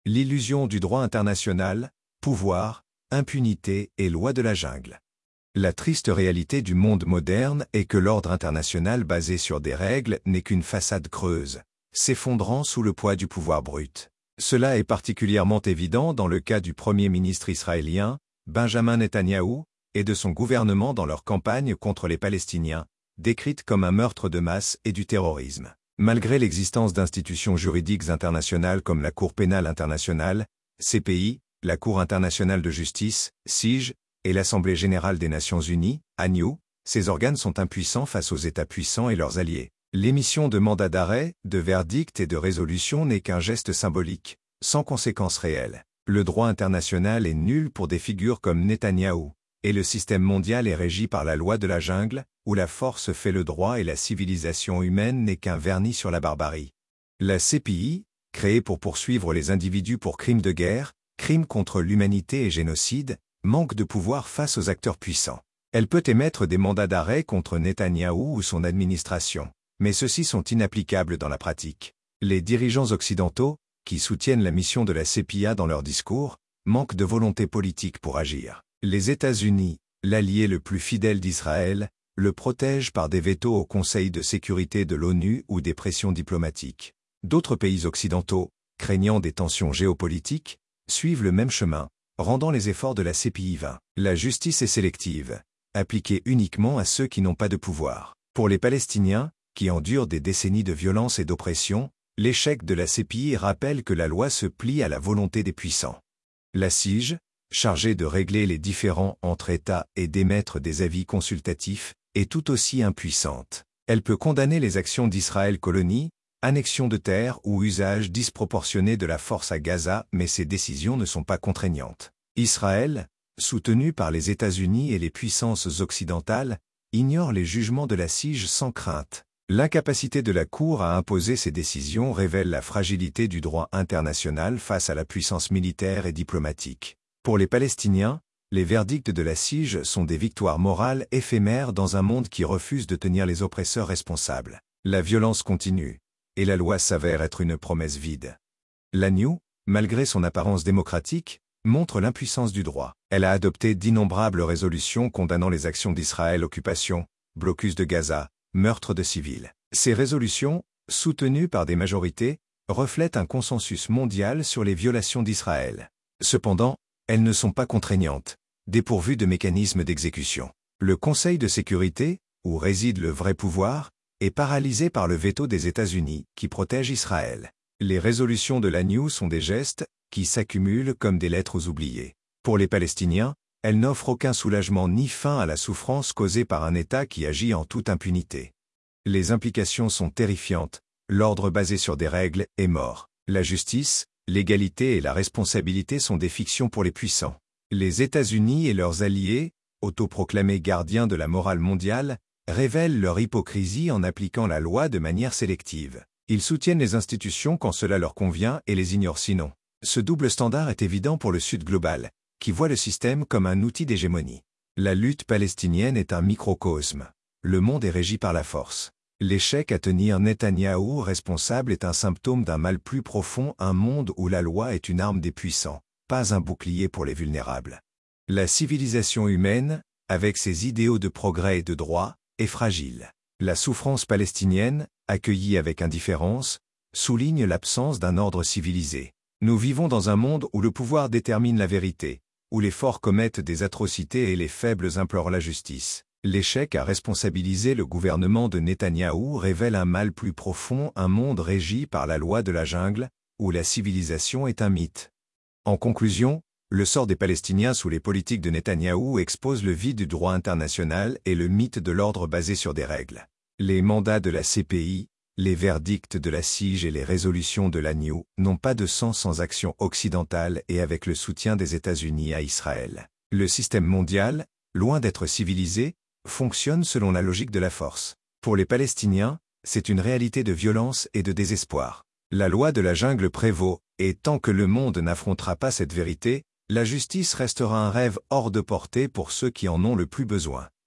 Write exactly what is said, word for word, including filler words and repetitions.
L'illusion du droit international, pouvoir, impunité et loi de la jungle. La triste réalité du monde moderne est que l'ordre international basé sur des règles n'est qu'une façade creuse, s'effondrant sous le poids du pouvoir brut. Cela est particulièrement évident dans le cas du Premier ministre israélien, Benjamin Netanyahou, et de son gouvernement dans leur campagne contre les Palestiniens, décrite comme un meurtre de masse et du terrorisme. Malgré l'existence d'institutions juridiques internationales comme la Cour pénale internationale, C P I, la Cour internationale de justice, S I J, et l'Assemblée générale des Nations unies, A N U, ces organes sont impuissants face aux États puissants et leurs alliés. L'émission de mandats d'arrêt, de verdicts et de résolutions n'est qu'un geste symbolique, sans conséquences réelles. Le droit international est nul pour des figures comme Netanyahou, et le système mondial est régi par la loi de la jungle, où la force fait le droit et la civilisation humaine n'est qu'un vernis sur la barbarie. La C P I, créée pour poursuivre les individus pour crimes de guerre, crimes contre l'humanité et génocide, manque de pouvoir face aux acteurs puissants. Elle peut émettre des mandats d'arrêt contre Netanyahou ou son administration, mais ceux-ci sont inapplicables dans la pratique. Les dirigeants occidentaux, qui soutiennent la mission de la C P I A dans leurs discours, manquent de volonté politique pour agir. Les États-Unis, l'allié le plus fidèle d'Israël, le protègent par des vétos au Conseil de sécurité de l'ONU ou des pressions diplomatiques. D'autres pays occidentaux, craignant des tensions géopolitiques, suivent le même chemin, rendant les efforts de la C P I vains. La justice est sélective, appliquée uniquement à ceux qui n'ont pas de pouvoir. Pour les Palestiniens, qui endurent des décennies de violence et d'oppression, l'échec de la C P I rappelle que la loi se plie à la volonté des puissants. La S I J, chargée de régler les différends entre États et d'émettre des avis consultatifs, est tout aussi impuissante. Elle peut condamner les actions d'Israël colonie, annexion de terres ou usage disproportionné de la force à Gaza, mais ces décisions ne sont pas contraignantes. Israël, soutenu par les États-Unis et les puissances occidentales, ignore les jugements de la S I J sans crainte. L'incapacité de la Cour à imposer ces décisions révèle la fragilité du droit international face à la puissance militaire et diplomatique. Pour les Palestiniens, les verdicts de la S I J sont des victoires morales éphémères dans un monde qui refuse de tenir les oppresseurs responsables. La violence continue, et la loi s'avère être une promesse vide. L'A N U, malgré son apparence démocratique, montre l'impuissance du droit. Elle a adopté d'innombrables résolutions condamnant les actions d'Israël, occupation, blocus de Gaza, meurtre de civils. Ces résolutions, soutenues par des majorités, reflètent un consensus mondial sur les violations d'Israël. Cependant, elles ne sont pas contraignantes, dépourvues de mécanismes d'exécution. Le Conseil de sécurité, où réside le vrai pouvoir, est paralysé par le veto des États-Unis, qui protège Israël. Les résolutions de l'A N U sont des gestes qui s'accumulent comme des lettres oubliées. Pour les Palestiniens, elles n'offrent aucun soulagement ni fin à la souffrance causée par un État qui agit en toute impunité. Les implications sont terrifiantes, l'ordre basé sur des règles est mort. La justice, l'égalité et la responsabilité sont des fictions pour les puissants. Les États-Unis et leurs alliés, autoproclamés gardiens de la morale mondiale, révèlent leur hypocrisie en appliquant la loi de manière sélective. Ils soutiennent les institutions quand cela leur convient et les ignorent sinon. Ce double standard est évident pour le Sud global, qui voit le système comme un outil d'hégémonie. La lutte palestinienne est un microcosme. Le monde est régi par la force. L'échec à tenir Netanyahou responsable est un symptôme d'un mal plus profond, un monde où la loi est une arme des puissants, pas un bouclier pour les vulnérables. La civilisation humaine, avec ses idéaux de progrès et de droit, est fragile. La souffrance palestinienne, accueillie avec indifférence, souligne l'absence d'un ordre civilisé. Nous vivons dans un monde où le pouvoir détermine la vérité, où les forts commettent des atrocités et les faibles implorent la justice. L'échec à responsabiliser le gouvernement de Netanyahou révèle un mal plus profond, un monde régi par la loi de la jungle, où la civilisation est un mythe. En conclusion, le sort des Palestiniens sous les politiques de Netanyahou expose le vide du droit international et le mythe de l'ordre basé sur des règles. Les mandats de la C P I, les verdicts de la S I J et les résolutions de l'A N U n'ont pas de sens sans action occidentale et avec le soutien des États-Unis à Israël. Le système mondial, loin d'être civilisé, fonctionne selon la logique de la force. Pour les Palestiniens, c'est une réalité de violence et de désespoir. La loi de la jungle prévaut, et tant que le monde n'affrontera pas cette vérité, la justice restera un rêve hors de portée pour ceux qui en ont le plus besoin.